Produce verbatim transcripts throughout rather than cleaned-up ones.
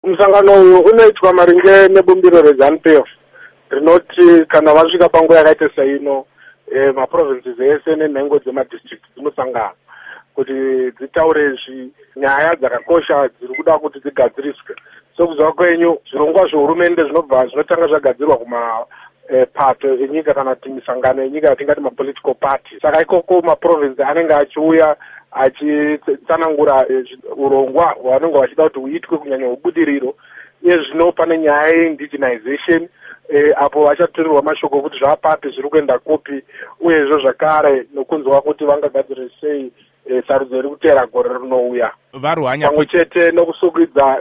Musangano uyu unoitwa maringe nebumbiro reZANU-P F rinoti kana vasvika panguva yakaita seino e, maprovinces ese nenhengo dzemadistrict dzinosangana kuti dzitaure nyaya dzakakosha dziri kuda kuti dzigadziriswe. Sokuzwa kwenyu zvirongwa zvehurumende zvinobva zvinotanga zvagadzirwa kuma e, pato enyika kana kuti misangano yenyika yatingati mapolitical party. Saka ikoko maprovince anenge achiuya achitsanangura e, urongwa hwavanenge vachida kuti huitwe kunyanya ubudiriro. Iye zvino pane nyaya yeindigenization e, apo vachaturirwa mashoko kuti zvapapi zviri kuenda kupi uyezvo zvakare nokunzwa kuti vangagadzire sei e, sarudzo iri kutera gore rinouya. Varwanya pamwe chete nokusukidza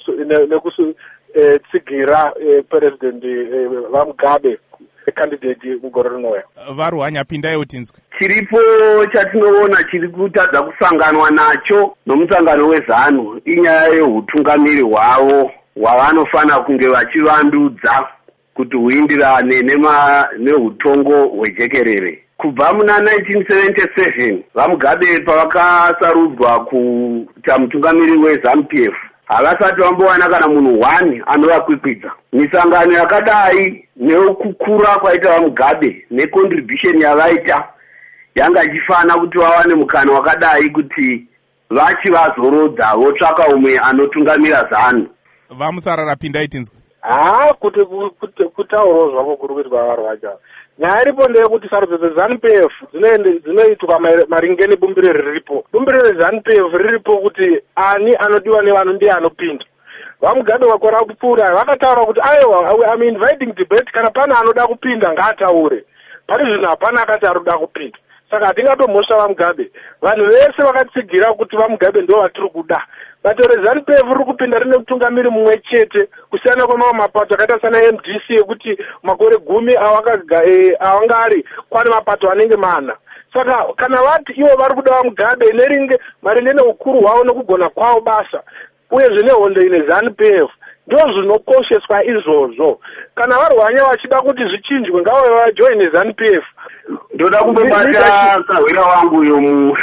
nokutsigira e, president e, vaMugabe candidate mugore rinouya. Varwanya pindai utinzwe. Chiripo chatinoona chiri kutadza kusanganwa nacho nomusangano weZANU inyaya yehutungamiri hwavo hwavanofana kunge vachivandudza kuti huindirane nehutongo hwejekerere. Kubva muna nineteen seventy-seven vaMugabe pavakasarudzwa kuita mutungamiri weZANU-P F havasati vambowana kana munhu one anovakwikwidza. Misangano yakadai nekukura kwaita vaMugabe necontribution yavaita yanga ichifana kuti vawane mukana wakadai kuti vachivazorodza votsvaka umwe anotungamira ZANU. Vamusarara pindai tinzwe. Ah, kuti kutaurawo zvavo kuri kuitwa varwaja. Nyaya iripo ndeyekuti sarudzo dzeZANU-P F dzinoitwa maringe nebumbiro riripo. Bumbiro reZANU-P F riripo kuti ani anodiwa nevanhu ndiye anopinda. VaMugabe vakora kupfuura vakataura kuti aiwa I'm inviting debate kana pana anoda kupinda ngaataure. Pari zvino hapana akati arikuda kupinda. Saka hatingatomhosva vaMugabe. Vanhu vese vakatsigira kuti vaMugabe ndo vatiri kuda. Bato reZANU-P F riri kupinda rine mutungamiri mumwe chete kusiyana kwamamwe mapato akaita sana M D C ekuti makore gumi awanga ari kwane mapato anenge mana. Saka kana vati ivo vari kuda vaMugabe neringe maringe neukuru hwavo nokugona kwavo basa uyezve nehondo ine ZANU-P F ndo zvinokosheswa izvozvo. Kana varwanya vachida kuti zvichinjwe ngavo vajoine ZANU-P F. Ndoda kumbobata kahwira wangu uyo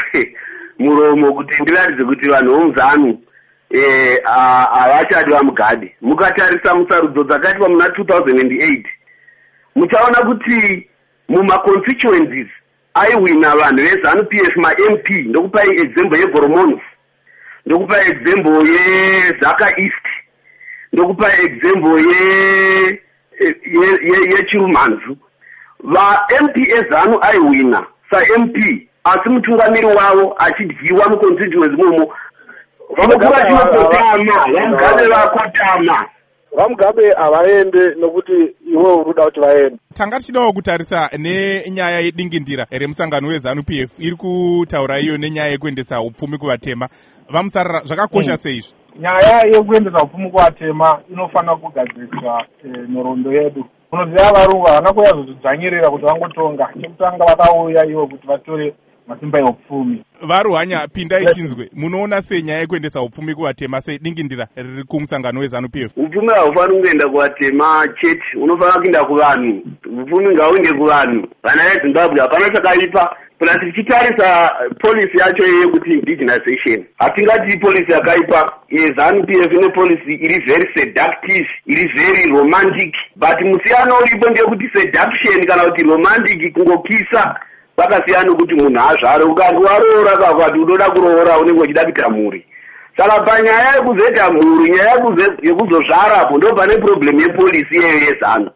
muromo kuti ndiratidze kuti vanhu vomuZANU eh havachadi vaMugabe. Mukatarisa musarudzo dzakaitwa muna two thousand eight muchaona kuti mumaconstituencies aiwina vanhu veZANU-P F ma-M P. Ndokupai example yeGoromons, ndokupai example yeZaka East, ndokupai example yeChirumanzu. Va-M P eZANU aiwina sa-M P asi mutungamiri wavo achidyiwa muconstituency momo. Vamukura chinokotama, vaMugabe vakotama. VaMugabe havaende nokuti iwe uruda kuti vaende. Tanga tichidawo kutarisa nenyaya yedingindira remusangano weZANU-P F iri kutaura iyo nenyaya yekuendesa upfumi kuvatema. Vamusarara zvakakosha seizvi? Nyaya yekuendesa upfumi kuvatema inofanira kugadziriswa nhoroondo yedu. Unoziva varungu havana kuyazodzvanyirira kuti vangotonga. Chekutanga vakauya ivo kuti vatore masimba eupfumi. Varwanya pindai tinzwe. Munoona sei nyaya yekuendesa upfumi kuvatema sedingindira riri kumusangano weZANU-P F? Upfumi haufaniri kuenda kuvatema chete, unofanira kuenda kuvanhu. Upfumi ngauende kuvanhu. Vana veZimbabwe hapana chakaipa. Kana tichitarisa policy yacho yekuti indigenization, hatingati policy yakaipa. ZANU-P F ine policy iri very seductive, iri very romantic, but musiyano uripo ndeyekuti seduction kana kuti romantic kungokisa pakasiyana kuti munhu azvare. Ukanzi waroora kakati unoda kuroora unenge uchida kuita mhuri. Saka panyaya yekuzoita mhuri, nyaya yekuzozvara apo ndo pane problem yepolicy yeyo yeZANU.